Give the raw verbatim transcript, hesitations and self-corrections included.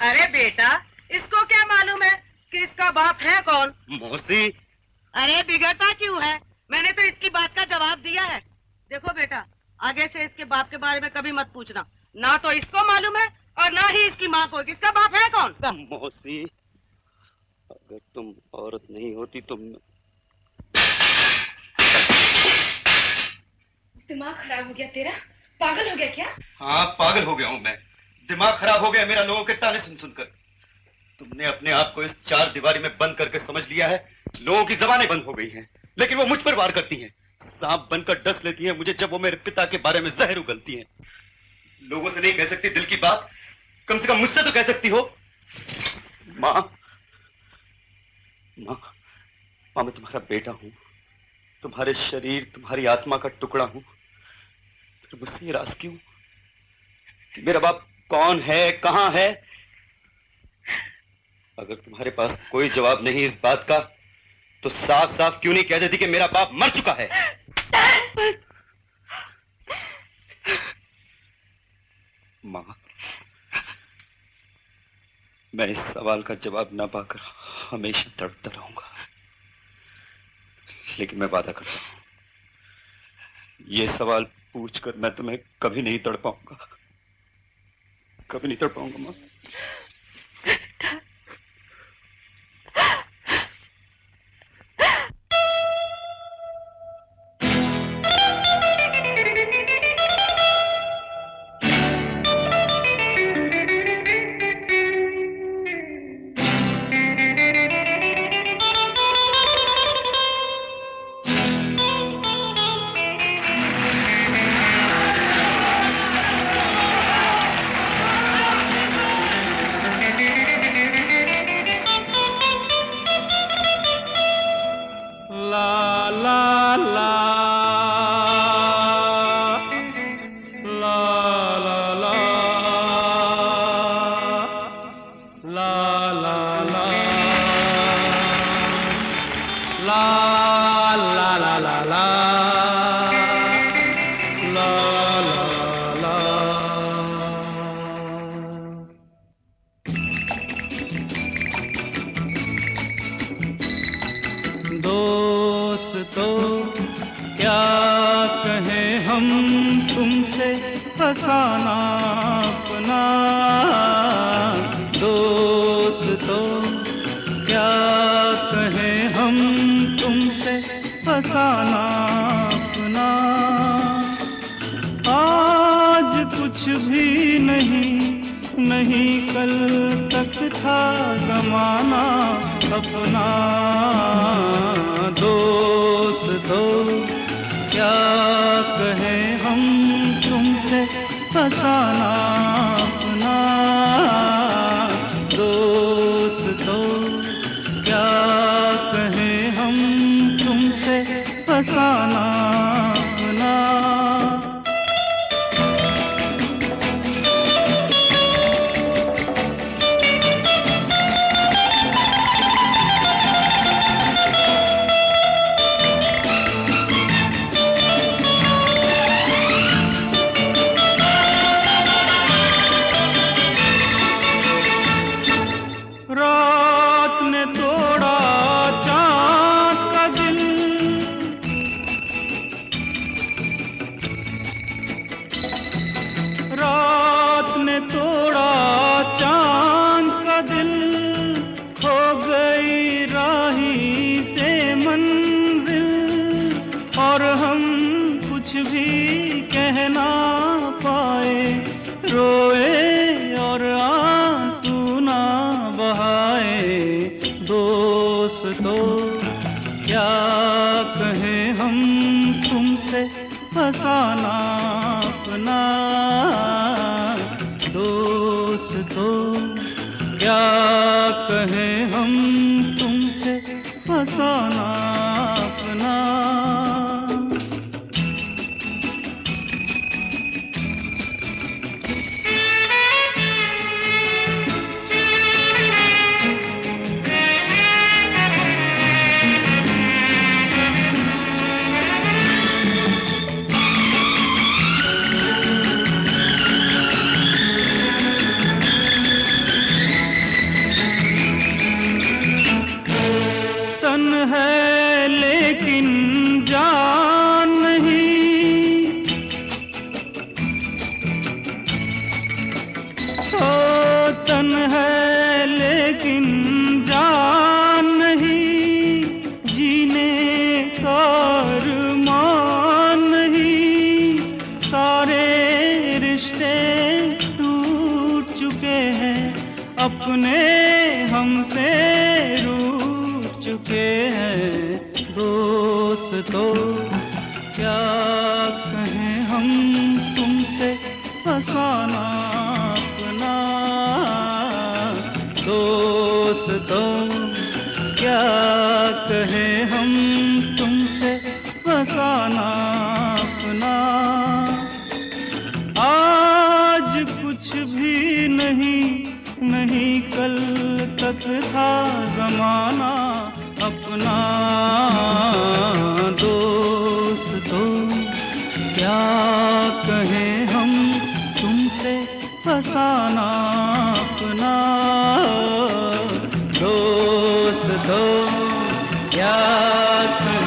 अरे बेटा, इसको क्या मालूम है कि इसका बाप है कौन? मौसी। अरे बिगड़ता क्यों है? मैंने तो इसकी बात का जवाब दिया है। देखो बेटा, आगे से इसके बाप के बारे में कभी मत पूछना। ना तो इसको मालूम है और ना ही इसकी माँ को किसका बाप है कौन। मौसी, अगर तुम औरत नहीं होती तो मैं... दिमाग खराब हो गया तेरा? पागल हो गया क्या? हाँ, पागल हो गया हूँ मैं। दिमाग खराब हो गया मेरा लोगों के ताने सुन सुनकर। तुमने अपने आप को इस चार दीवारी में बंद करके समझ लिया है। लोगों की जबानें बंद हो गई हैं, लेकिन वो मुझ पर वार करती हैं। सांप बनकर डस लेती हैं मुझे जब वो मेरे पिता के बारे में जहर उगलती हैं। लोगों से नहीं कह सकती दिल की बात, कम से कम मुझसे तो कह सकती हो। माँ, माँ, माँ, मैं तुम्हारा बेटा हूं, तुम्हारे शरीर, तुम्हारी आत्मा का टुकड़ा हूं। फिर मुझसे ये राज क्यों कि मेरा बाप कौन है, कहां है? अगर तुम्हारे पास कोई जवाब नहीं इस बात का, तो साफ साफ क्यों नहीं कह देती कि मेरा बाप मर चुका है? मां, मैं इस सवाल का जवाब ना पाकर हमेशा तड़पता रहूंगा, लेकिन मैं वादा करता हूं ये सवाल पूछकर मैं तुम्हें कभी नहीं तड़पाऊंगा, कभी नहीं तड़पाऊंगा मां। रिश्ते टूट चुके हैं, अपने हमसे रूठ चुके हैं। दोस्तों क्या कहें हम तुमसे, फसाना अपना। दोस्तों क्या कहें हम तुमसे, फसाना अपना। आज कुछ भी नहीं, नहीं कल तक था जमाना अपना। दोस्तों क्या कहें हम तुमसे, फसाना अपना। दोस्तों क्या कहें